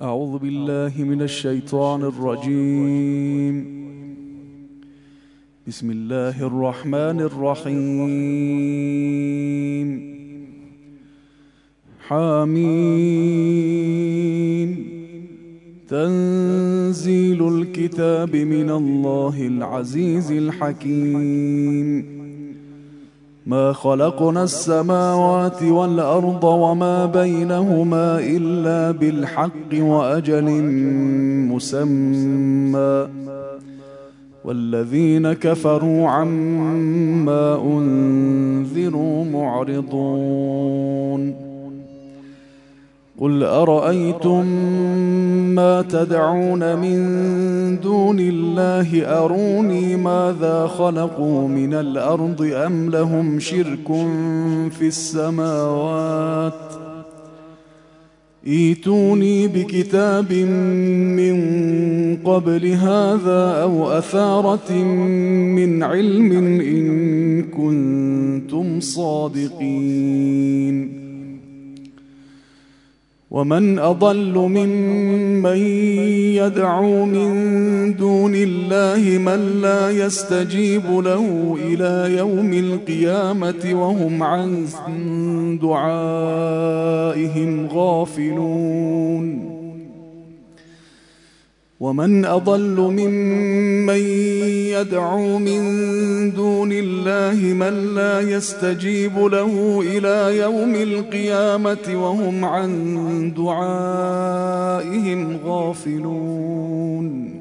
أعوذ بالله من الشيطان الرجيم. بسم الله الرحمن الرحيم. حميم. تنزيل الكتاب من الله العزيز الحكيم. ما خلقنا السماوات والأرض وما بينهما إلا بالحق وأجل مسمى، والذين كفروا عما أنذروا معرضون. قل أرأيتم ما تدعون من دون الله أروني ماذا خلقوا من الأرض أم لهم شرك في السماوات ائتوني بكتاب من قبل هذا أو أثارة من علم إن كنتم صادقين. ومن أضل ممن يدعو من دون الله من لا يستجيب له إلى يوم القيامة وهم عن دعائهم غافلون. ومن أضل ممن يدعو من دون الله من لا يستجيب له إلى يوم القيامة وهم عن دعائهم غافلون.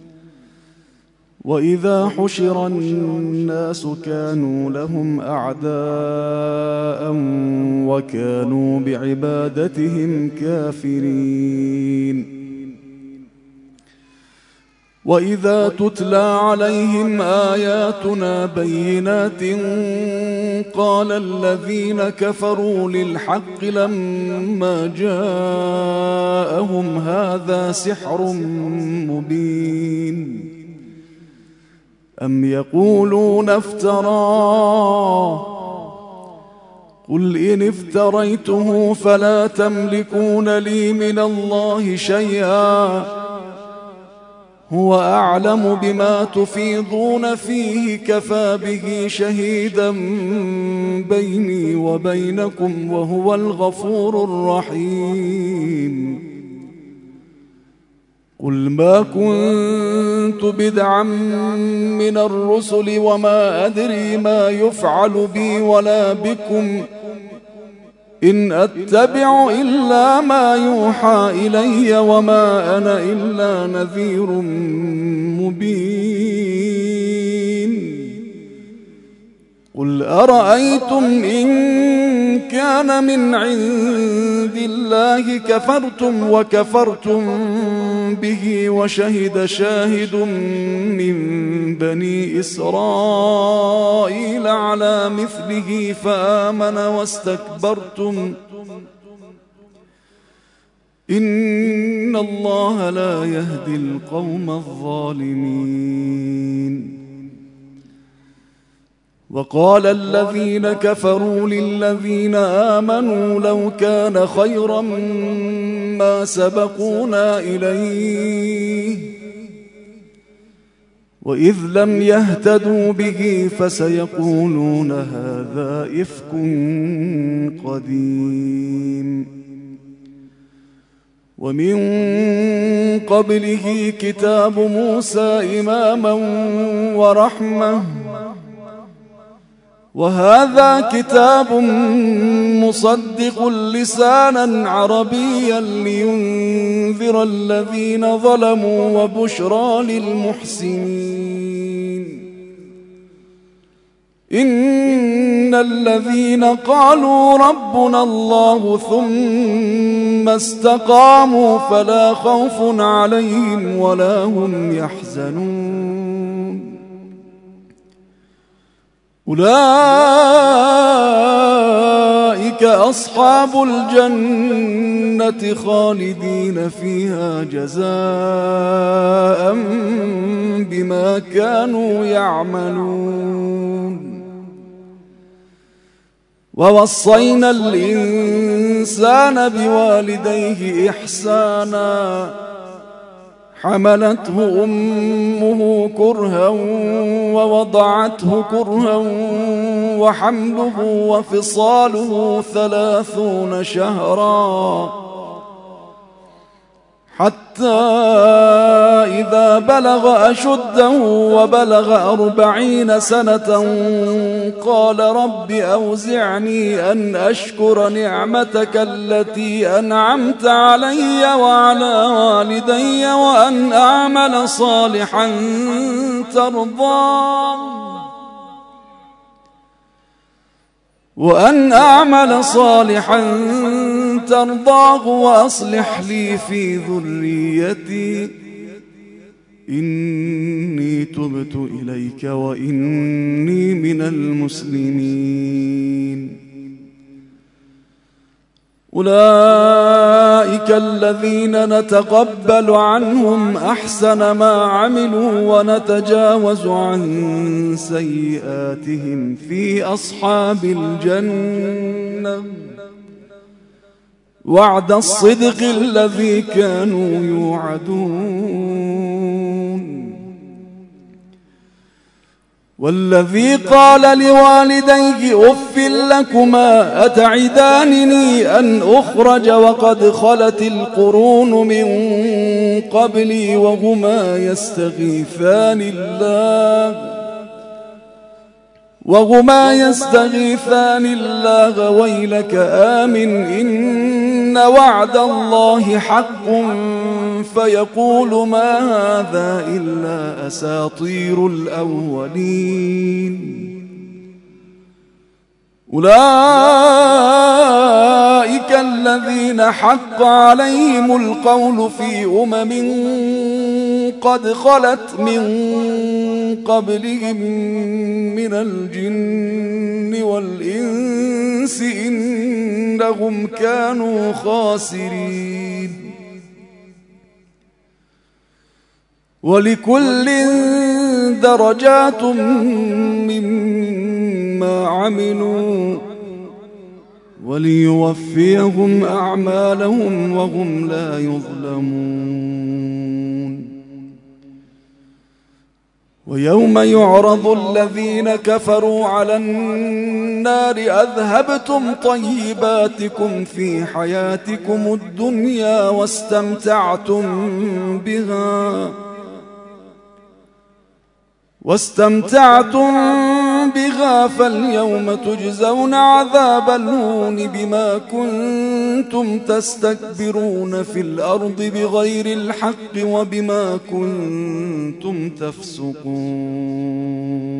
وإذا حشر الناس كانوا لهم أعداء وكانوا بعبادتهم كافرين. وإذا تتلى عليهم آياتنا بينات قال الذين كفروا للحق لما جاءهم هذا سحر مبين. أم يقولون افتراه قل إن افتريته فلا تملكون لي من الله شيئا هو أعلم بما تفيضون فيه كفى به شهيدا بيني وبينكم وهو الغفور الرحيم. قل ما كنت بدعا من الرسل وما أدري ما يفعل بي ولا بكم إن أتبع إلا ما يوحى إلي وما أنا إلا نذير مبين. قل أرأيتم إن كان من عند الله كفرتم وكفرتم به وشهد شاهد من بني إسرائيل على مثله فآمن واستكبرتم إن الله لا يهدي القوم الظالمين. وقال الذين كفروا للذين آمنوا لو كان خيرا ما سبقونا إليه وإذ لم يهتدوا به فسيقولون هذا إفك قديم. ومن قبله كتاب موسى إماما ورحمة وهذا كتاب مصدق لسانا عربيا لينذر الذين ظلموا وبشرى للمحسنين. إن الذين قالوا ربنا الله ثم استقاموا فلا خوف عليهم ولا هم يحزنون. أولئك أصحاب الجنة خالدين فيها جزاء بما كانوا يعملون. ووصينا الإنسان الإنسان بوالديه إحسانا حملته أمه كرها ووضعته كرها وحمله وفصاله 30 شهرا حتى إذا بلغ أشده وبلغ 40 سنة قال رب أوزعني أن أشكر نعمتك التي أنعمت علي وعلى والدي وأن أعمل صالحا ترضاه وأصلح لي في ذريتي إني تبت إليك وإني من المسلمين. أولئك الذين نتقبل عنهم أحسن ما عملوا ونتجاوز عن سيئاتهم في أصحاب الجنة وعد الصدق الذي كانوا يوعدون. والذي قال لوالديه أف لكما أتعدانني أن أخرج وقد خلت القرون من قبلي وهما يستغيثان الله ويلك آمن إن وعد الله حق فيقول ما هذا إلا أساطير الأولين. أولئك الذين حق عليهم القول في قد خلت من قبلهم من الجن والإنس إنهم كانوا خاسرين. ولكل درجات مما عملوا وليوفيهم أعمالهم وهم لا يظلمون. ويوم يعرض الذين كفروا على النار أذهبتم طيباتكم في حياتكم الدنيا واستمتعتم بها فاليوم تجزون عذاب الهون بما كنتم تستكبرون في الأرض بغير الحق وبما كنتم تفسقون.